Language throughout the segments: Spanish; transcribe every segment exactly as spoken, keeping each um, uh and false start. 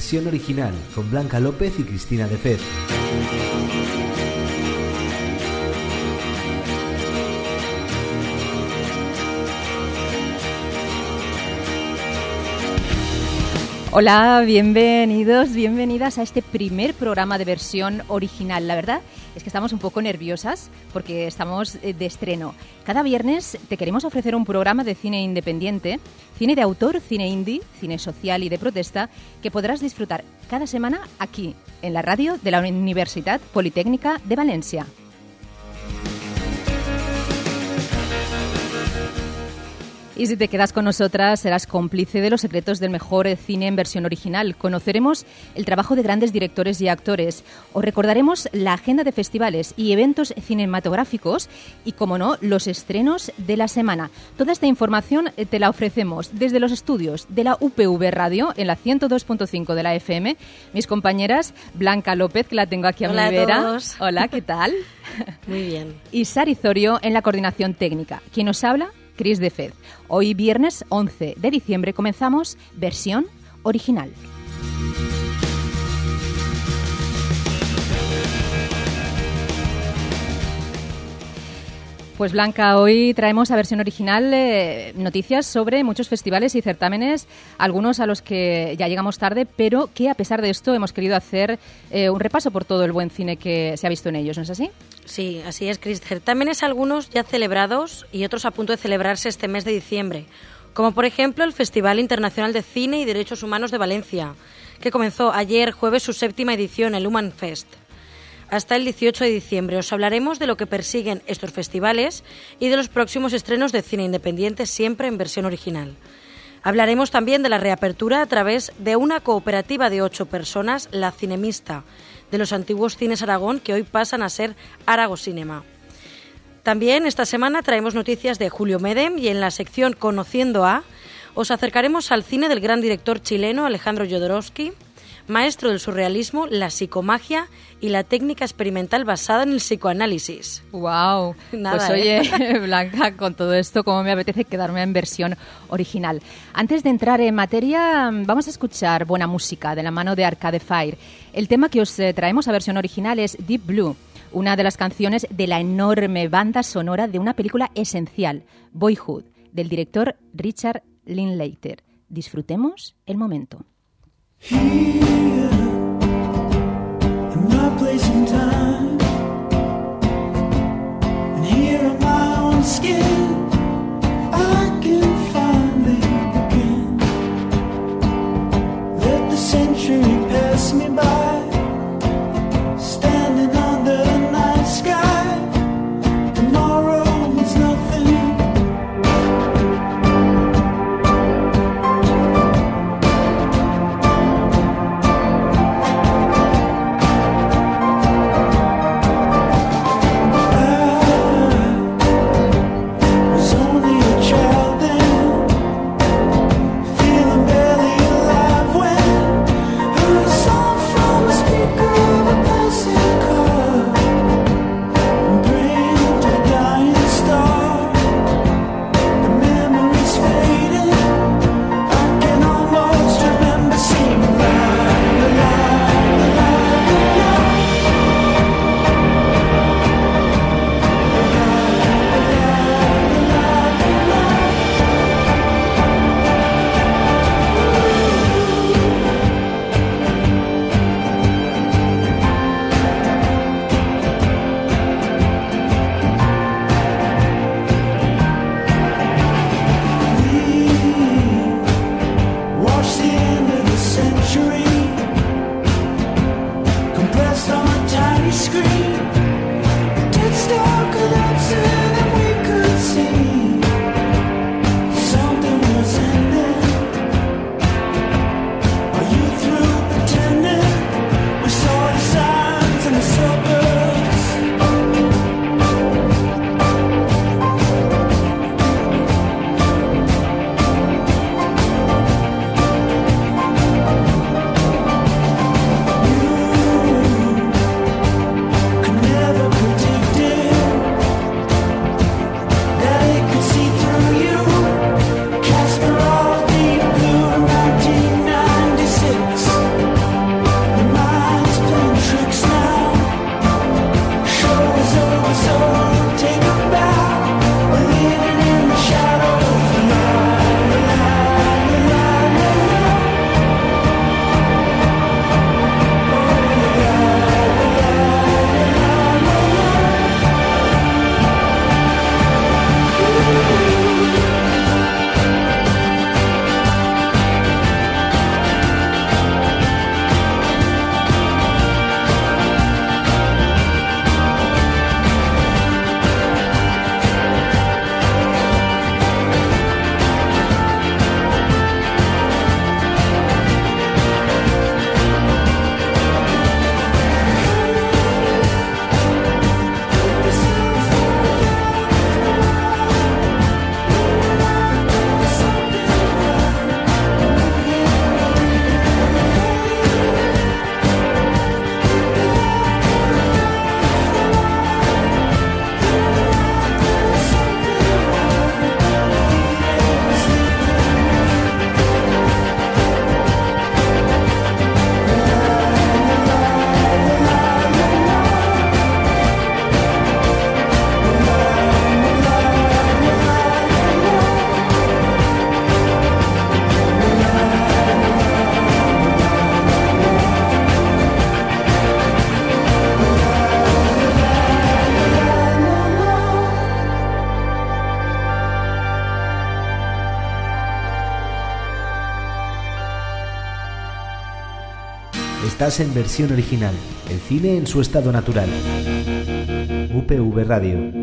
versión original, con Blanca López y Cristina de Fez. Hola, bienvenidos, bienvenidas a este primer programa de versión original. La verdad es que estamos un poco nerviosas porque estamos de estreno. Cada viernes te queremos ofrecer un programa de cine independiente, cine de autor, cine indie, cine social y de protesta, que podrás disfrutar cada semana aquí, en la radio de la Universitat Politécnica de Valencia. Y si te quedas con nosotras, serás cómplice de los secretos del mejor cine en versión original. Conoceremos el trabajo de grandes directores y actores. Os recordaremos la agenda de festivales y eventos cinematográficos y, como no, los estrenos de la semana. Toda esta información te la ofrecemos desde los estudios de la U P V Radio en la ciento dos punto cinco de la F M. Mis compañeras, Blanca López, que la tengo aquí a Hola mi vera. A todos. Hola, ¿qué tal? Muy bien. Y Sari Zorio en la coordinación técnica. ¿Quién nos habla? Cris de Fez. Hoy, viernes once de diciembre, comenzamos versión original. Pues Blanca, hoy traemos a versión original eh, noticias sobre muchos festivales y certámenes, algunos a los que ya llegamos tarde, pero que a pesar de esto hemos querido hacer eh, un repaso por todo el buen cine que se ha visto en ellos, ¿no es así? Sí, así es, Cris. Certámenes algunos ya celebrados y otros a punto de celebrarse este mes de diciembre, como por ejemplo el Festival Internacional de Cine y Derechos Humanos de Valencia, que comenzó ayer jueves su séptima edición, el Human Fest. Hasta el dieciocho de diciembre os hablaremos de lo que persiguen estos festivales y de los próximos estrenos de cine independiente, siempre en versión original. Hablaremos también de la reapertura a través de una cooperativa de ocho personas, La Cinemista, de los antiguos Cines Aragón, que hoy pasan a ser Arago Cinema. También esta semana traemos noticias de Julio Medem y en la sección Conociendo a os acercaremos al cine del gran director chileno Alejandro Jodorowsky, maestro del surrealismo, la psicomagia y la técnica experimental basada en el psicoanálisis. ¡Wow! Nada, pues ¿eh? oye, Blanca, con todo esto, cómo me apetece quedarme en versión original. Antes de entrar en materia, vamos a escuchar buena música de la mano de Arcade Fire. El tema que os traemos a versión original es Deep Blue, una de las canciones de la enorme banda sonora de una película esencial, Boyhood, del director Richard Linklater. Disfrutemos el momento. Here, in my place and time, and here on my own skin, I can finally begin. Let the century pass me by, standing under the night sky. Tomorrow means nothing. Estás en versión original, el cine en su estado natural. U P V Radio.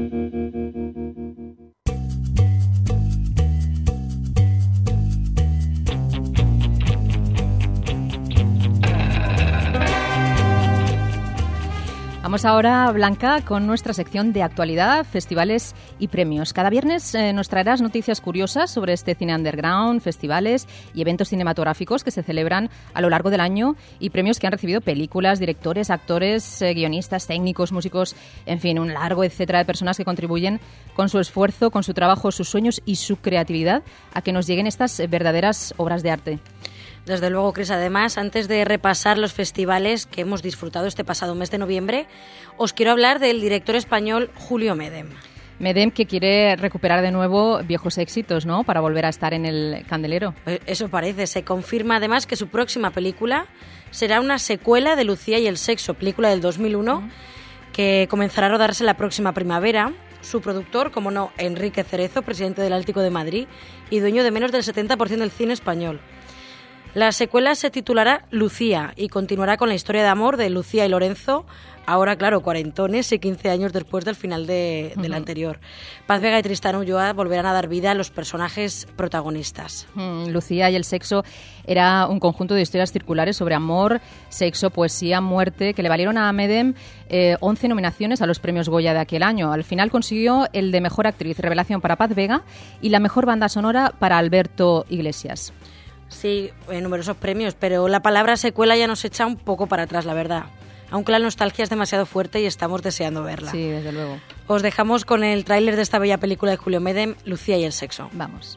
Vamos ahora, Blanca, con nuestra sección de actualidad, festivales y premios. Cada viernes eh, nos traerás noticias curiosas sobre este cine underground, festivales y eventos cinematográficos que se celebran a lo largo del año y premios que han recibido películas, directores, actores, eh, guionistas, técnicos, músicos, en fin, un largo etcétera de personas que contribuyen con su esfuerzo, con su trabajo, sus sueños y su creatividad a que nos lleguen estas verdaderas obras de arte. Desde luego, Cris. Además, antes de repasar los festivales que hemos disfrutado este pasado mes de noviembre, os quiero hablar del director español Julio Medem. Medem, que quiere recuperar de nuevo viejos éxitos, ¿no?, para volver a estar en el candelero. Eso parece. Se confirma además que su próxima película será una secuela de Lucía y el sexo, película del dos mil uno, uh-huh. que comenzará a rodarse la próxima primavera. Su productor, como no, Enrique Cerezo, presidente del Atlético de Madrid y dueño de menos del setenta por ciento del cine español. La secuela se titulará Lucía y continuará con la historia de amor de Lucía y Lorenzo, ahora, claro, cuarentones y quince años después del final de, uh-huh. del anterior. Paz Vega y Tristán Ulloa volverán a dar vida a los personajes protagonistas. Mm, Lucía y el sexo era un conjunto de historias circulares sobre amor, sexo, poesía, muerte, que le valieron a Medem eh, once nominaciones a los premios Goya de aquel año. Al final consiguió el de Mejor Actriz Revelación para Paz Vega y la Mejor Banda Sonora para Alberto Iglesias. Sí, eh, numerosos premios, pero la palabra secuela ya nos echa un poco para atrás, la verdad. Aunque la nostalgia es demasiado fuerte y estamos deseando verla. Sí, desde luego. Os dejamos con el tráiler de esta bella película de Julio Medem, Lucía y el sexo. Vamos.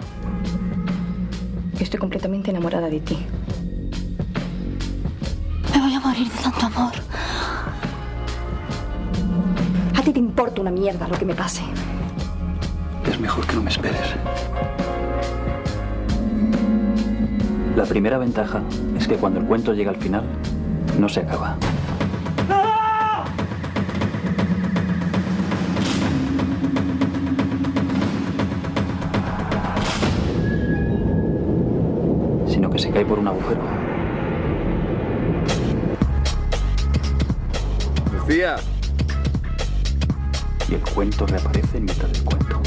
Estoy completamente enamorada de ti. Me voy a morir de tanto amor. A ti te importa una mierda lo que me pase. Es mejor que no me esperes. La primera ventaja es que cuando el cuento llega al final, no se acaba. ¡No! Sino que se cae por un agujero. Lucía. Y el cuento reaparece en mitad del cuento.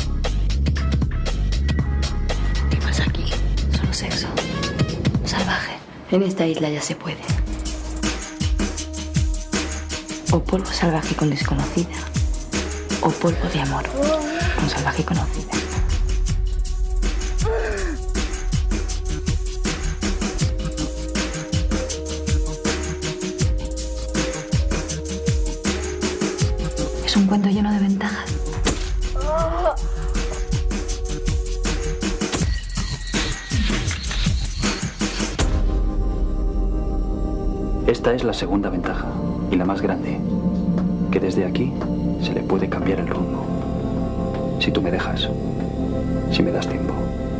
¿Qué pasa aquí? Solo sexo. Salvaje. En esta isla ya se puede. O polvo salvaje con desconocida, o polvo de amor con salvaje conocida. Es un cuento lleno de ventajas. Esta es la segunda ventaja, y la más grande, que desde aquí se le puede cambiar el rumbo. Si tú me dejas, si me das tiempo.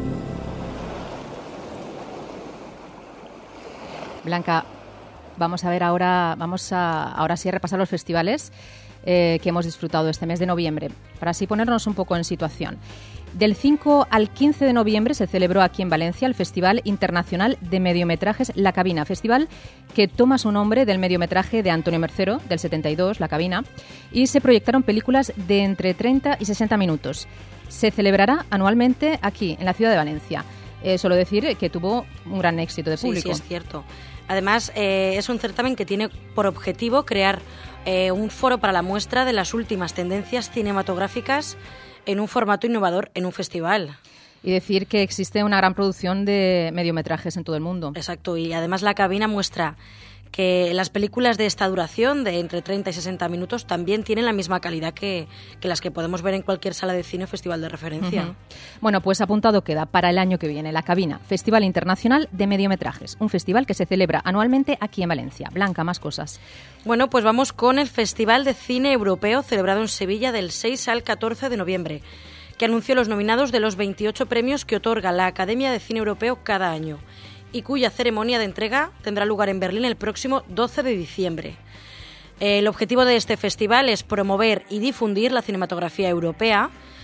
Blanca, vamos a ver ahora, vamos a ahora sí a repasar los festivales eh, que hemos disfrutado este mes de noviembre, para así ponernos un poco en situación. Del cinco al quince de noviembre se celebró aquí en Valencia el Festival Internacional de Mediometrajes La Cabina, festival que toma su nombre del mediometraje de Antonio Mercero, del setenta y dos, La Cabina, y se proyectaron películas de entre treinta y sesenta minutos. Se celebrará anualmente aquí, en la ciudad de Valencia. Eh, solo decir que tuvo un gran éxito de público. Sí, sí, es cierto. Además, eh, es un certamen que tiene por objetivo crear eh, un foro para la muestra de las últimas tendencias cinematográficas en un formato innovador en un festival. Y decir que existe una gran producción de mediometrajes en todo el mundo. Exacto, y además La Cabina muestra que las películas de esta duración, de entre treinta y sesenta minutos, también tienen la misma calidad que, que las que podemos ver en cualquier sala de cine o festival de referencia. Uh-huh. Bueno, pues apuntado queda para el año que viene La Cabina, Festival Internacional de Mediometrajes, un festival que se celebra anualmente aquí en Valencia. Blanca, más cosas. Bueno, pues vamos con el Festival de Cine Europeo celebrado en Sevilla del seis al catorce de noviembre, que anunció los nominados de los veintiocho premios que otorga la Academia de Cine Europeo cada año, y cuya ceremonia de entrega tendrá lugar en Berlín el próximo doce de diciembre. El objetivo de este festival es promover y difundir la cinematografía europea,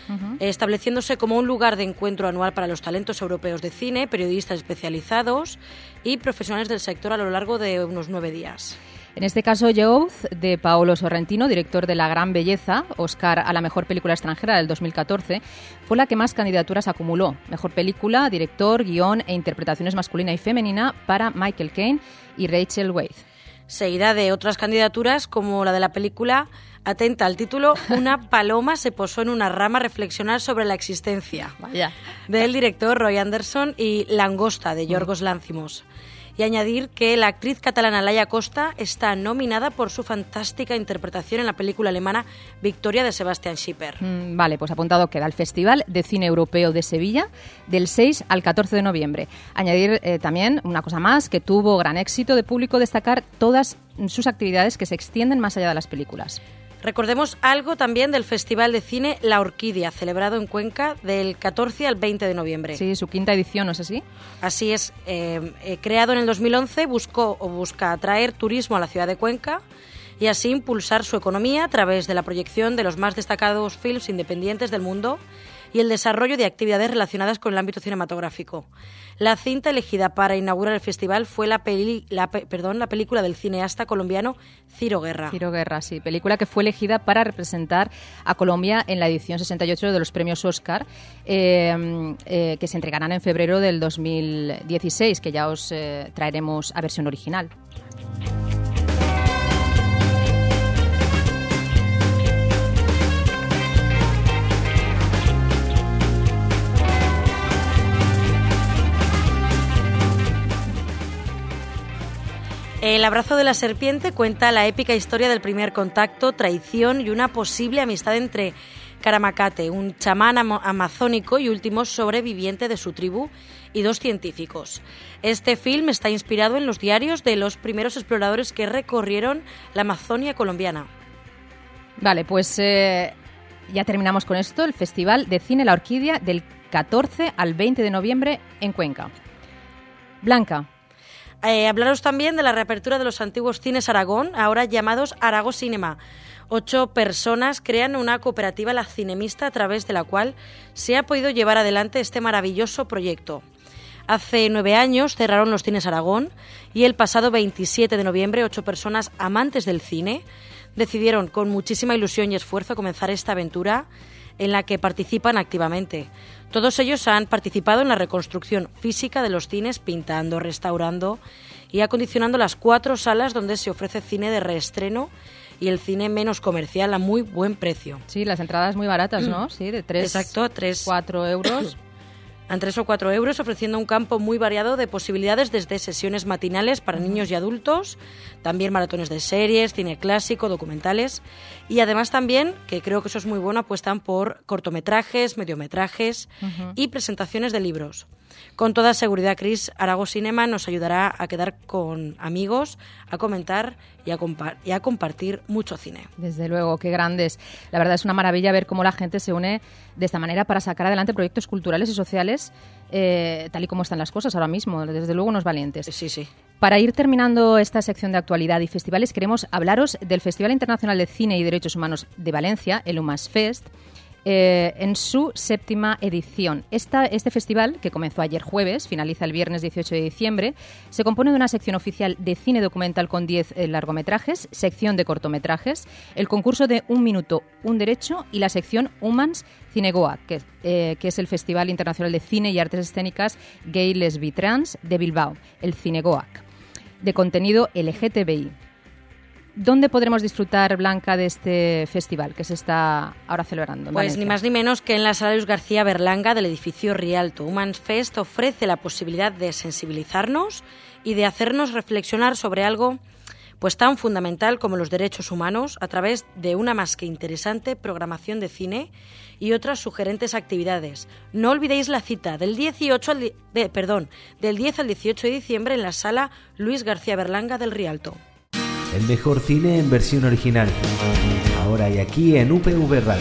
uh-huh. estableciéndose como un lugar de encuentro anual para los talentos europeos de cine, periodistas especializados y profesionales del sector a lo largo de unos nueve días. En este caso, Youth, de Paolo Sorrentino, director de La Gran Belleza, Oscar a la Mejor Película Extranjera del dos mil catorce, fue la que más candidaturas acumuló. Mejor película, director, guión e interpretaciones masculina y femenina para Michael Caine y Rachel Weisz. Seguida de otras candidaturas como la de la película, atenta al título, Una paloma se posó en una rama a reflexionar sobre la existencia, Vaya. del director Roy Anderson, y Langosta, de Yorgos Lanthimos. Y añadir que la actriz catalana Laia Costa está nominada por su fantástica interpretación en la película alemana Victoria, de Sebastian Schipper. Mm, vale, pues apuntado queda el Festival de Cine Europeo de Sevilla del seis al catorce de noviembre. Añadir eh, también una cosa más, que tuvo gran éxito de público, destacar todas sus actividades que se extienden más allá de las películas. Recordemos algo también del Festival de Cine La Orquídea, celebrado en Cuenca del catorce al veinte de noviembre. Sí, su quinta edición, ¿no es así? Así es. Eh, eh, creado en el dos mil once, buscó o busca atraer turismo a la ciudad de Cuenca y así impulsar su economía a través de la proyección de los más destacados films independientes del mundo y el desarrollo de actividades relacionadas con el ámbito cinematográfico. La cinta elegida para inaugurar el festival fue la, peli, la, perdón, la película del cineasta colombiano Ciro Guerra. Ciro Guerra, sí, película que fue elegida para representar a Colombia en la edición sesenta y ocho de los premios Oscar, eh, eh, que se entregarán en febrero del dos mil dieciséis, que ya os eh, traeremos a versión original. El abrazo de la serpiente cuenta la épica historia del primer contacto, traición y una posible amistad entre Karamacate, un chamán am- amazónico y último sobreviviente de su tribu, y dos científicos. Este film está inspirado en los diarios de los primeros exploradores que recorrieron la Amazonia colombiana. Vale, pues eh, ya terminamos con esto, el Festival de Cine La Orquídea del catorce al veinte de noviembre en Cuenca. Blanca. Eh, hablaros también de la reapertura de los antiguos cines Aragón, ahora llamados Arago Cinema. Ocho personas crean una cooperativa La Cinemista a través de la cual se ha podido llevar adelante este maravilloso proyecto. Hace nueve años cerraron los cines Aragón y el pasado veintisiete de noviembre ocho personas amantes del cine decidieron con muchísima ilusión y esfuerzo comenzar esta aventura en la que participan activamente. Todos ellos han participado en la reconstrucción física de los cines, pintando, restaurando y acondicionando las cuatro salas donde se ofrece cine de reestreno y el cine menos comercial a muy buen precio. Sí, las entradas muy baratas, ¿no? Sí, de tres, Exacto, tres, cuatro euros. A tres o cuatro euros, ofreciendo un campo muy variado de posibilidades, desde sesiones matinales para niños y adultos, también maratones de series, cine clásico, documentales, y además también, que creo que eso es muy bueno, apuestan por cortometrajes, mediometrajes uh-huh. y presentaciones de libros. Con toda seguridad, Cris, Arago Cinema nos ayudará a quedar con amigos, a comentar y a, compa- y a compartir mucho cine. Desde luego, qué grandes. La verdad es una maravilla ver cómo la gente se une de esta manera para sacar adelante proyectos culturales y sociales, eh, tal y como están las cosas ahora mismo. Desde luego, unos valientes. Sí, sí. Para ir terminando esta sección de actualidad y festivales, queremos hablaros del Festival Internacional de Cine y Derechos Humanos de Valencia, el Humasfest, Eh, en su séptima edición. Esta, este festival, que comenzó ayer jueves, finaliza el viernes dieciocho de diciembre, se compone de una sección oficial de cine documental con diez eh, largometrajes, sección de cortometrajes, el concurso de Un Minuto, Un Derecho y la sección Humans Cinegoa, que, eh, que es el Festival Internacional de Cine y Artes Escénicas Gay, Lesbi, Trans de Bilbao, el Cinegoac, de contenido L G T B I. ¿Dónde podremos disfrutar, Blanca, de este festival que se está ahora celebrando? Pues ni más ni menos que en la Sala Luis García Berlanga del edificio Rialto. Humasfest ofrece la posibilidad de sensibilizarnos y de hacernos reflexionar sobre algo pues tan fundamental como los derechos humanos a través de una más que interesante programación de cine y otras sugerentes actividades. No olvidéis la cita del dieciocho al, de, perdón, del diez al dieciocho de diciembre en la Sala Luis García Berlanga del Rialto. El mejor cine en versión original. Ahora y aquí en U P V Radio.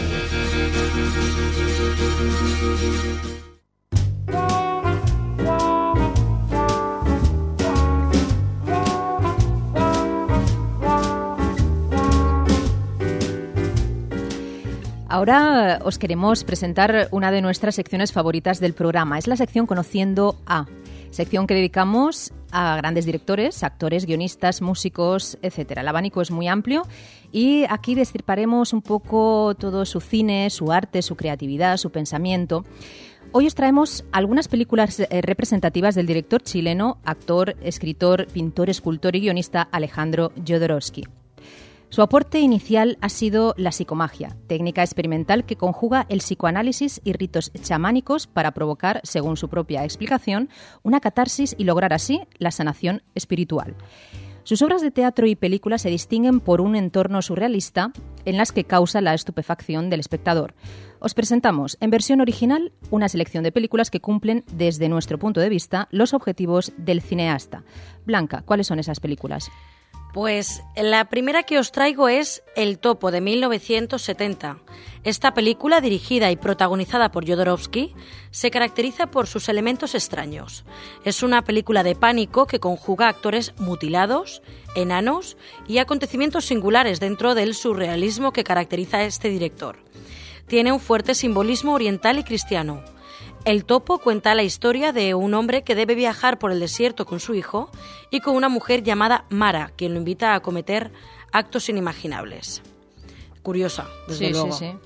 Ahora os queremos presentar una de nuestras secciones favoritas del programa. Es la sección Conociendo a, sección que dedicamos a grandes directores, actores, guionistas, músicos, etcétera. El abanico es muy amplio y aquí destriparemos un poco todo su cine, su arte, su creatividad, su pensamiento. Hoy os traemos algunas películas eh, representativas del director chileno, actor, escritor, pintor, escultor y guionista Alejandro Jodorowsky. Su aporte inicial ha sido la psicomagia, técnica experimental que conjuga el psicoanálisis y ritos chamánicos para provocar, según su propia explicación, una catarsis y lograr así la sanación espiritual. Sus obras de teatro y películas se distinguen por un entorno surrealista en las que causa la estupefacción del espectador. Os presentamos, en versión original, una selección de películas que cumplen, desde nuestro punto de vista, los objetivos del cineasta. Blanca, ¿cuáles son esas películas? Pues la primera que os traigo es El Topo, de mil novecientos setenta. Esta película, dirigida y protagonizada por Jodorowsky, se caracteriza por sus elementos extraños. Es una película de pánico que conjuga actores mutilados, enanos y acontecimientos singulares dentro del surrealismo que caracteriza a este director. Tiene un fuerte simbolismo oriental y cristiano. El Topo cuenta la historia de un hombre que debe viajar por el desierto con su hijo y con una mujer llamada Mara, quien lo invita a cometer actos inimaginables. Curiosa, desde sí, luego. Sí, sí.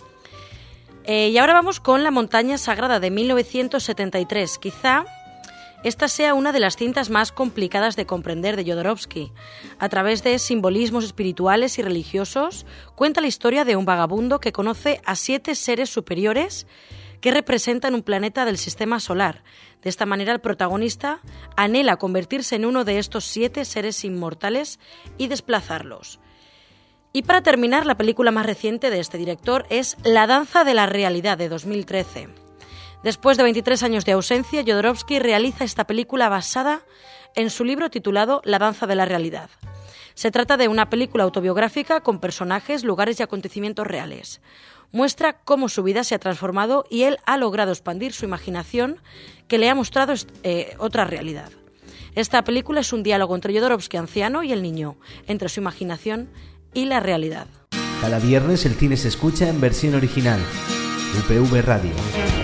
Eh, y ahora vamos con La montaña sagrada, de mil novecientos setenta y tres. Quizá esta sea una de las cintas más complicadas de comprender de Jodorowsky. A través de simbolismos espirituales y religiosos, cuenta la historia de un vagabundo que conoce a siete seres superiores que representan un planeta del sistema solar. De esta manera, el protagonista anhela convertirse en uno de estos siete seres inmortales y desplazarlos. Y para terminar, la película más reciente de este director es La danza de la realidad, de dos mil trece. Después de veintitrés años de ausencia, Jodorowsky realiza esta película basada en su libro titulado La danza de la realidad. Se trata de una película autobiográfica con personajes, lugares y acontecimientos reales. Muestra cómo su vida se ha transformado y él ha logrado expandir su imaginación, que le ha mostrado eh, otra realidad. Esta película es un diálogo entre Jodorowsky anciano y el niño, entre su imaginación y la realidad. Cada viernes el cine se escucha en versión original. U P V Radio.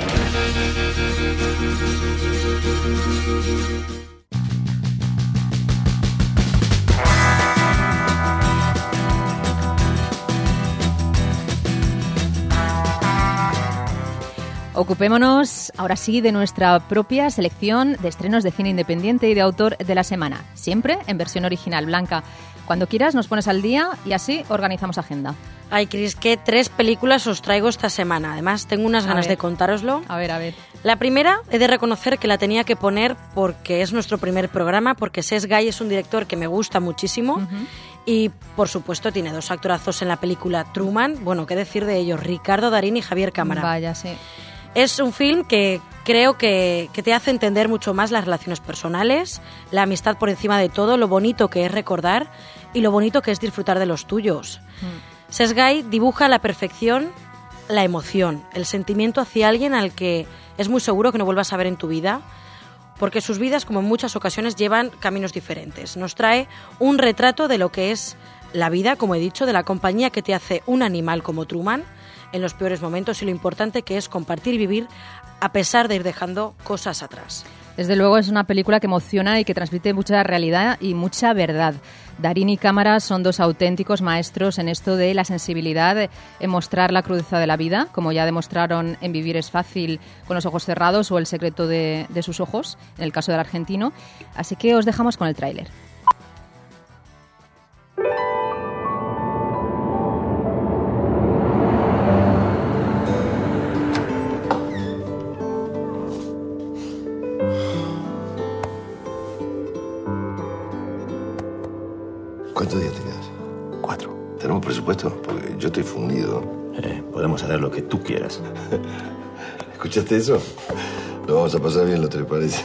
Ocupémonos ahora sí de nuestra propia selección de estrenos de cine independiente y de autor de la semana, siempre en versión original. Blanca, cuando quieras nos pones al día y así organizamos agenda. Ay, Cris, qué tres películas os traigo esta semana. Además, tengo unas ganas de contároslo. A ver, a ver. La primera, he de reconocer que la tenía que poner porque es nuestro primer programa, porque Cesc Gay es un director que me gusta muchísimo. Uh-huh. Y, por supuesto, tiene dos actorazos en la película Truman. Bueno, qué decir de ellos, Ricardo Darín y Javier Cámara. Vaya, sí. Es un film que creo que, que te hace entender mucho más las relaciones personales, la amistad por encima de todo, lo bonito que es recordar y lo bonito que es disfrutar de los tuyos. Mm. Cesc Gay dibuja a la perfección la emoción, el sentimiento hacia alguien al que es muy seguro que no vuelvas a ver en tu vida, porque sus vidas, como en muchas ocasiones, llevan caminos diferentes. Nos trae un retrato de lo que es la vida, como he dicho, de la compañía que te hace un animal como Truman, en los peores momentos, y lo importante que es compartir y vivir a pesar de ir dejando cosas atrás. Desde luego es una película que emociona y que transmite mucha realidad y mucha verdad. Darín y Cámara son dos auténticos maestros en esto de la sensibilidad, en mostrar la crudeza de la vida, como ya demostraron en Vivir es fácil con los ojos cerrados o El secreto de, de sus ojos, en el caso del argentino. Así que os dejamos con el tráiler. ¿Cuántos días te quedas? Cuatro. ¿Tenemos presupuesto? Porque yo estoy fundido. Eh, podemos hacer lo que tú quieras. ¿Escuchaste eso? Lo vamos a pasar bien, ¿no te parece?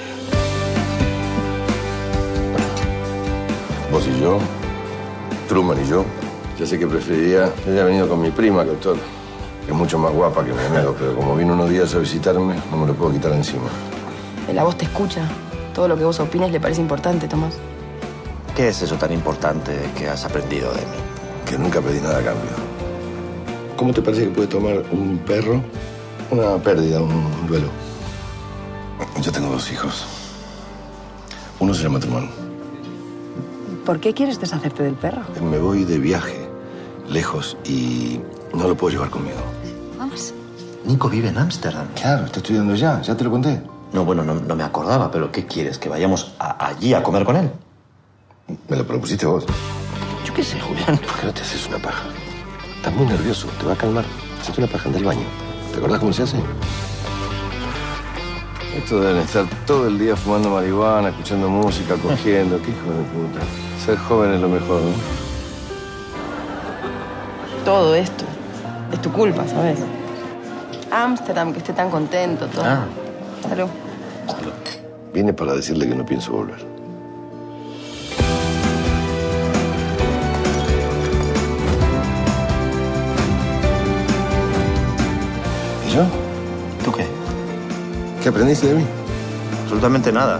Vos y yo, Truman y yo. Ya sé que preferiría que haya venido con mi prima, doctor, que es mucho más guapa que mi amigo, pero como vino unos días a visitarme, no me lo puedo quitar encima. La voz te escucha. Todo lo que vos opines le parece importante, Tomás. ¿Qué es eso tan importante que has aprendido de mí? Que nunca pedí nada a cambio. ¿Cómo te parece que puede tomar un perro una pérdida, un duelo? Yo tengo dos hijos. Uno se llama Truman. ¿Por qué quieres deshacerte del perro? Me voy de viaje, lejos, y no lo puedo llevar conmigo. Vamos. Nico vive en Ámsterdam. Claro, está estudiando ya, ya te lo conté. No, bueno, no, no me acordaba, pero ¿qué quieres? ¿Que vayamos a, allí a comer con él? Me lo propusiste vos. Yo qué sé, Julián. ¿Por qué no te haces una paja? Estás muy nervioso, te va a calmar. Hacete una paja en el baño. ¿Te acordás cómo se hace? Estos deben estar todo el día fumando marihuana, escuchando música, cogiendo. Qué hijo de puta. Ser joven es lo mejor, ¿no? Todo esto es tu culpa, ¿sabes? Ámsterdam, que esté tan contento, todo. Ah. Salud. Salud. Vine para decirle que no pienso volver. ¿Y yo? ¿Tú qué? ¿Qué aprendiste de mí? Absolutamente nada.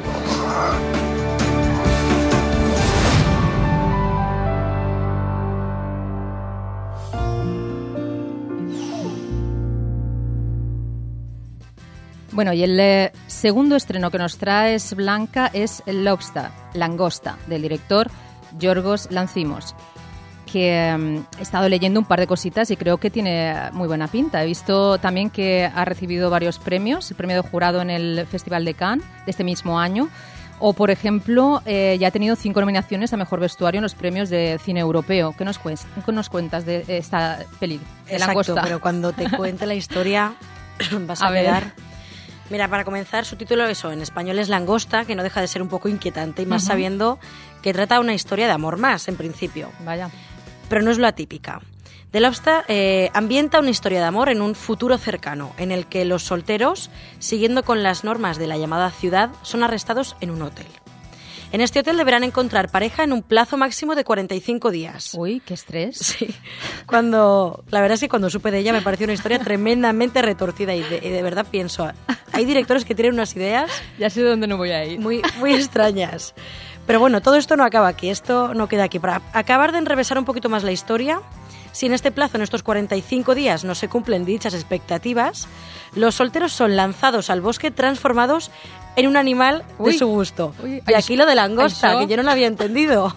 Bueno, y el eh, segundo estreno que nos trae es Blanca es Lobster, Langosta, del director Yorgos Lanthimos, que eh, he estado leyendo un par de cositas y creo que tiene muy buena pinta. He visto también que ha recibido varios premios, el premio de jurado en el Festival de Cannes de este mismo año, o, por ejemplo, eh, ya ha tenido cinco nominaciones a Mejor Vestuario en los premios de cine europeo. ¿Qué nos, cuest- qué nos cuentas de esta peli, de Exacto, Langosta? pero cuando te cuente la historia vas a, A ver. quedar... Mira, para comenzar, su título, eso, en español es Langosta, que no deja de ser un poco inquietante, y más Ujú. sabiendo que trata una historia de amor más, en principio. Vaya. Pero no es lo atípica. The Lobster eh, ambienta una historia de amor en un futuro cercano, en el que los solteros, siguiendo con las normas de la llamada ciudad, son arrestados en un hotel. En este hotel deberán encontrar pareja en un plazo máximo de cuarenta y cinco días. Uy, qué estrés. Sí. Cuando, la verdad es que cuando supe de ella me pareció una historia tremendamente retorcida y de, y de verdad pienso, hay directores que tienen unas ideas Ya sé dónde no voy a ir. muy, muy extrañas. Pero bueno, todo esto no acaba aquí, esto no queda aquí. Para acabar de enrevesar un poquito más la historia, si en este plazo, en estos cuarenta y cinco días, no se cumplen dichas expectativas, los solteros son lanzados al bosque transformados en un animal Uy, de su gusto. uy, y ay, aquí lo de langosta, ay, que yo no lo había entendido.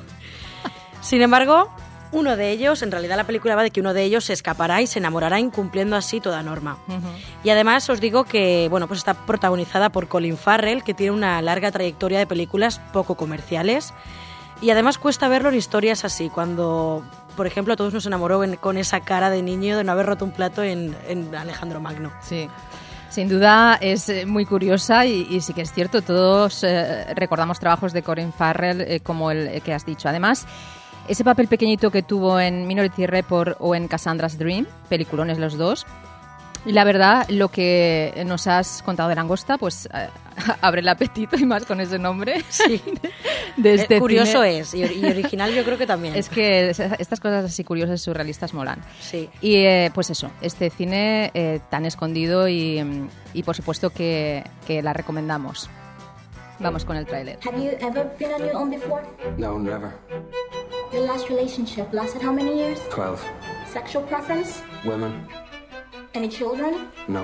Sin embargo, uno de ellos, en realidad la película va de que uno de ellos se escapará y se enamorará incumpliendo así toda norma. Ujú. Y además os digo que bueno, pues está protagonizada por Colin Farrell, que tiene una larga trayectoria de películas poco comerciales. Y además cuesta verlo en historias así, cuando, por ejemplo, a todos nos enamoró en- con esa cara de niño de no haber roto un plato en, en Alejandro Magno. Sí. Sin duda es eh, muy curiosa y, y sí que es cierto, todos eh, recordamos trabajos de Colin Farrell eh, como el que has dicho. Además, ese papel pequeñito que tuvo en Minority Report o en Cassandra's Dream, peliculones los dos, y la verdad, lo que nos has contado de Langosta, pues eh, abre el apetito y más con ese nombre. Sí. de este Eh, curioso cine. es, y, y original yo creo que también. Es que es- estas cosas así curiosas y surrealistas molan. Sí. Y eh, pues eso, este cine eh, tan escondido y, mm, y por supuesto que, que la recomendamos. Vamos con el tráiler. Have you ever been on your own before? No, never. Your last relationship lasted how many years? Twelve. Sexual preference? Women? Any children? No.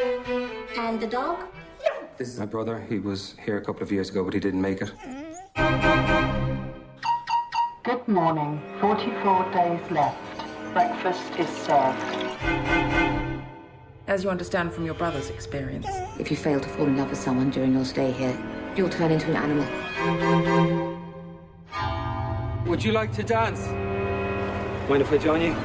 And the dog? This is my brother. He was here a couple of years ago, but he didn't make it. Good morning. forty-four days left. Breakfast is served. As you understand from your brother's experience. If you fail to fall in love with someone during your stay here, you'll turn into an animal. Would you like to dance? Mind if I join you?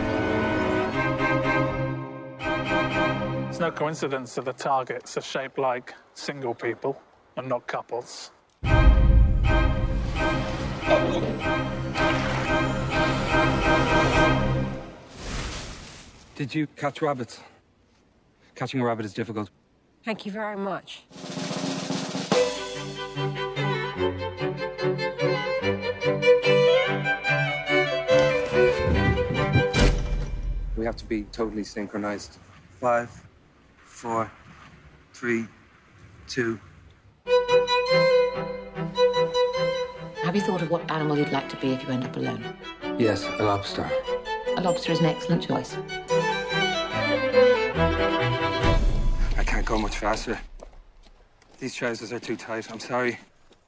It's no coincidence that the targets are shaped like single people and not couples. Did you catch rabbits? Catching a rabbit is difficult. Thank you very much. We have to be totally synchronized. Five, four, three, two. Have you thought of what animal you'd like to be if you end up alone? Yes, a lobster. A lobster is an excellent choice. I can't go much faster. These trousers are too tight. I'm sorry.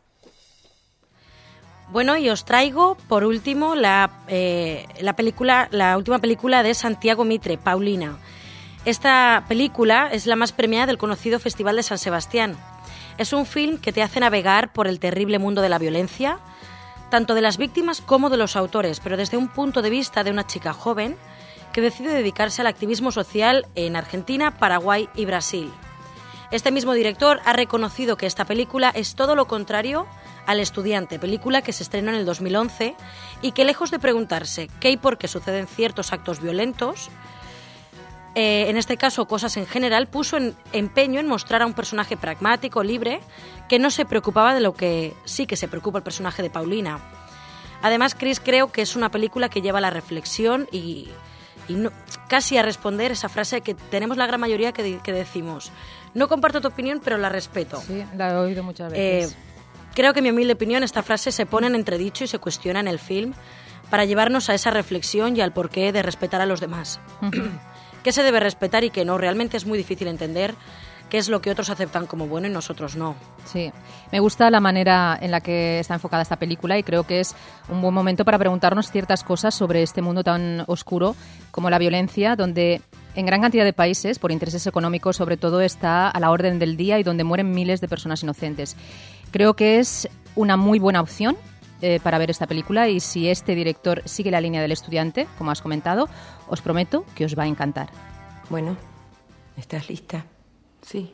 Bueno, y os traigo, por último, la, eh, la, película, la última película de Santiago Mitre, Paulina. Esta película es la más premiada del conocido Festival de San Sebastián. Es un film que te hace navegar por el terrible mundo de la violencia, tanto de las víctimas como de los autores, pero desde un punto de vista de una chica joven que decide dedicarse al activismo social en Argentina, Paraguay y Brasil. Este mismo director ha reconocido que esta película es todo lo contrario al Estudiante, película que se estrenó en el dos mil once y que, lejos de preguntarse qué y por qué suceden ciertos actos violentos, eh, en este caso cosas en general, puso en, empeño en mostrar a un personaje pragmático, libre, que no se preocupaba de lo que sí que se preocupa el personaje de Paulina. Además, Chris, creo que es una película que lleva a la reflexión y, y no, casi a responder esa frase que tenemos la gran mayoría que, que decimos: no comparto tu opinión, pero la respeto. Sí, la he oído muchas veces. Eh, Creo que, en mi humilde opinión, esta frase se pone en entredicho y se cuestiona en el film para llevarnos a esa reflexión y al porqué de respetar a los demás. Uh-huh. ¿Qué se debe respetar y qué no? Realmente es muy difícil entender qué es lo que otros aceptan como bueno y nosotros no. Sí, me gusta la manera en la que está enfocada esta película y creo que es un buen momento para preguntarnos ciertas cosas sobre este mundo tan oscuro como la violencia, donde en gran cantidad de países, por intereses económicos sobre todo, está a la orden del día y donde mueren miles de personas inocentes. Creo que es una muy buena opción eh, para ver esta película y si este director sigue la línea del Estudiante, como has comentado, os prometo que os va a encantar. Bueno, ¿estás lista? Sí.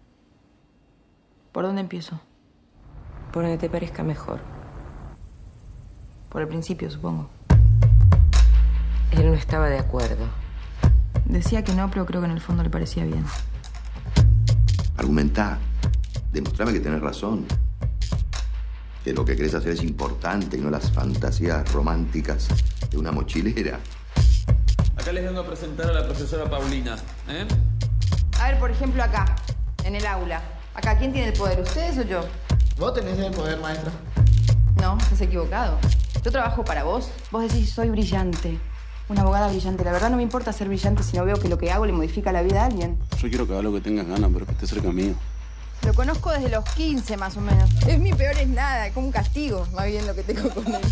¿Por dónde empiezo? Por donde te parezca mejor. Por el principio, supongo. Él no estaba de acuerdo. Decía que no, pero creo que en el fondo le parecía bien. Argumentá. Demostrame que tenés razón. Que lo que querés hacer es importante y no las fantasías románticas de una mochilera. Acá les vengo a presentar a la profesora Paulina, ¿eh? A ver, por ejemplo, acá, en el aula. Acá, ¿quién tiene el poder, ustedes o yo? Vos tenés el poder, maestra. No, estás equivocado. Yo trabajo para vos. Vos decís, soy brillante. Una abogada brillante. La verdad no me importa ser brillante si no veo que lo que hago le modifica la vida a alguien. Yo quiero que haga lo que tengas ganas, pero que esté cerca mío. Lo conozco desde los quince, más o menos. Es mi peor es nada, es como un castigo, más bien lo que tengo con él.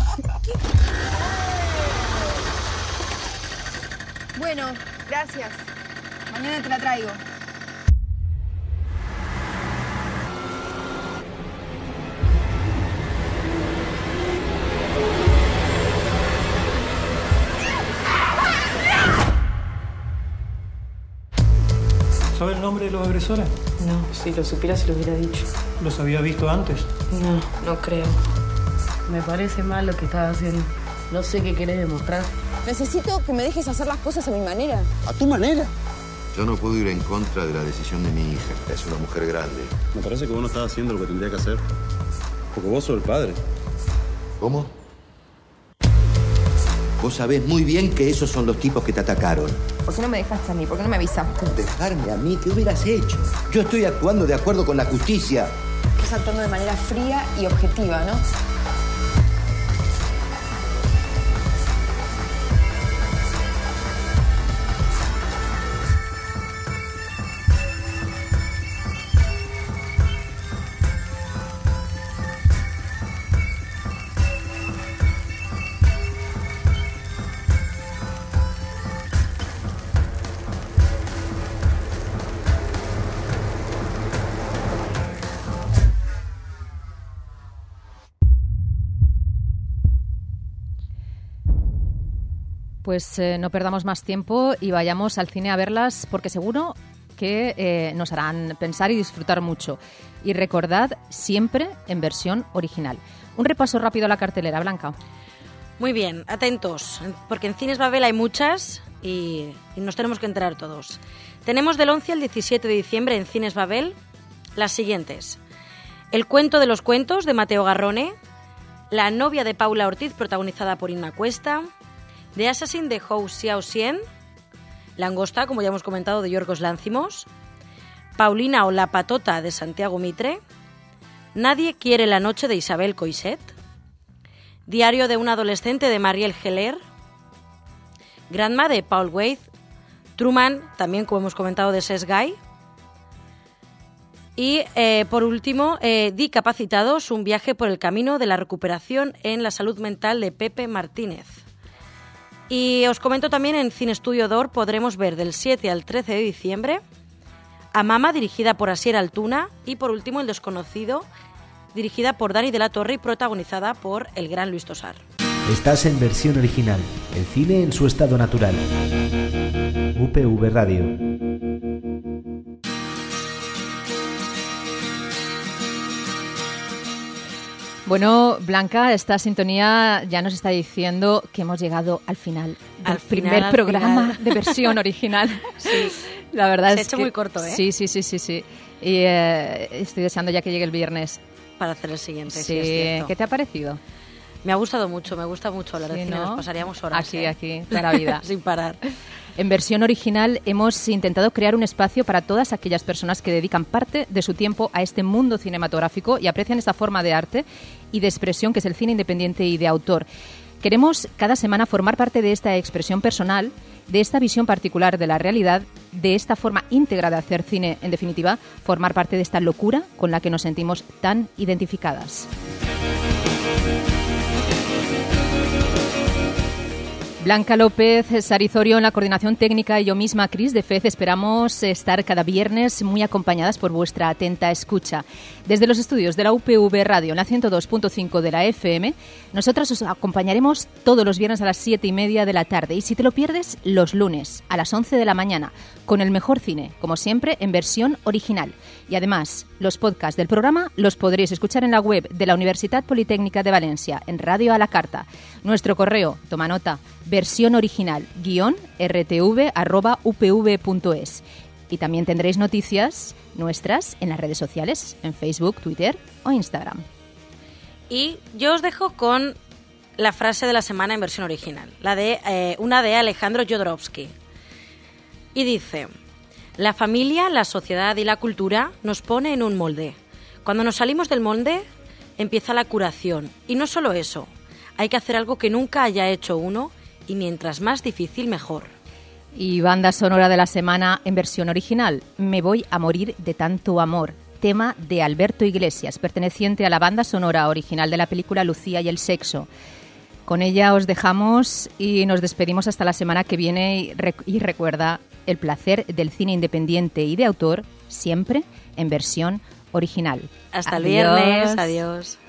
Bueno, gracias. Mañana te la traigo. ¿Sabe el nombre de los agresores? No, si lo supiera se lo hubiera dicho. ¿Los había visto antes? No, no creo. Me parece mal lo que estás haciendo. No sé qué querés demostrar. Necesito que me dejes hacer las cosas a mi manera. ¿A tu manera? Yo no puedo ir en contra de la decisión de mi hija. Es una mujer grande. Me parece que vos no estás haciendo lo que tendría que hacer. Porque vos sos el padre. ¿Cómo? Vos sabés muy bien que esos son los tipos que te atacaron. ¿Por qué no me dejaste a mí? ¿Por qué no me avisaste? ¿Dejarme a mí? ¿Qué hubieras hecho? Yo estoy actuando de acuerdo con la justicia. Estás actuando de manera fría y objetiva, ¿no? Pues eh, no perdamos más tiempo y vayamos al cine a verlas porque seguro que eh, nos harán pensar y disfrutar mucho. Y recordad, siempre en versión original. Un repaso rápido a la cartelera, Blanca. Muy bien, atentos, porque en Cines Babel hay muchas y, y nos tenemos que enterar todos. Tenemos del once al diecisiete de diciembre en Cines Babel las siguientes: El cuento de los cuentos, de Mateo Garrone; La novia de Paula Ortiz, protagonizada por Inma Cuesta; The Assassin de Hou Xiaoxian; Langosta, como ya hemos comentado, de Yorgos Lánthimos; Paulina o La patota, de Santiago Mitre; Nadie quiere la noche, de Isabel Coixet; Diario de un adolescente, de Marielle Heller; Grandma de Paul Weitz, Truman, también como hemos comentado, de Seth Guy. Y eh, por último, eh, Discapacitados, un viaje por el camino de la recuperación en la salud mental de Pepe Martínez. Y os comento también en Cine Estudio D'Or podremos ver del siete al trece de diciembre A Mama, dirigida por Asier Altuna, y por último El Desconocido, dirigida por Dani de la Torre y protagonizada por el gran Luis Tosar. Estás en versión original, el cine en su estado natural. U P V Radio. Bueno, Blanca, esta sintonía ya nos está diciendo que hemos llegado al final del al primer final, programa final. de versión original. Sí, la verdad se es ha hecho que muy corto, ¿eh? Sí, sí, sí, sí, sí. Y eh, estoy deseando ya que llegue el viernes. Para hacer el siguiente, sí, Sí, es cierto. ¿qué te ha parecido? Me ha gustado mucho, me gusta mucho hablar de Sí, cine, ¿no? nos pasaríamos horas. Aquí, ¿eh? aquí, toda la vida. Sin parar. En versión original hemos intentado crear un espacio para todas aquellas personas que dedican parte de su tiempo a este mundo cinematográfico y aprecian esta forma de arte y de expresión que es el cine independiente y de autor. Queremos cada semana formar parte de esta expresión personal, de esta visión particular de la realidad, de esta forma íntegra de hacer cine, en definitiva, formar parte de esta locura con la que nos sentimos tan identificadas. Blanca López, Sarizorio en la coordinación técnica y yo misma, Cris de Fez, esperamos estar cada viernes muy acompañadas por vuestra atenta escucha. Desde los estudios de la U P V Radio en la ciento dos punto cinco de la F M, nosotras os acompañaremos todos los viernes a las siete y media de la tarde y si te lo pierdes, los lunes a las once de la mañana, con el mejor cine, como siempre, en versión original. Y además, los podcasts del programa los podréis escuchar en la web de la Universidad Politécnica de Valencia, en Radio a la Carta. Nuestro correo, toma nota, versión original, guión, rtv arroba upv.es. Y también tendréis noticias nuestras en las redes sociales, en Facebook, Twitter o Instagram. Y yo os dejo con la frase de la semana en versión original, la de eh, una de Alejandro Jodorowsky. Y dice: la familia, la sociedad y la cultura nos pone en un molde. Cuando nos salimos del molde, empieza la curación. Y no solo eso, hay que hacer algo que nunca haya hecho uno y mientras más difícil, mejor. Y banda sonora de la semana en versión original, Me voy a morir de tanto amor, tema de Alberto Iglesias, perteneciente a la banda sonora original de la película Lucía y el sexo. Con ella os dejamos y nos despedimos hasta la semana que viene y, rec- y recuerda el placer del cine independiente y de autor, siempre en versión original. Hasta Adiós. el viernes, adiós.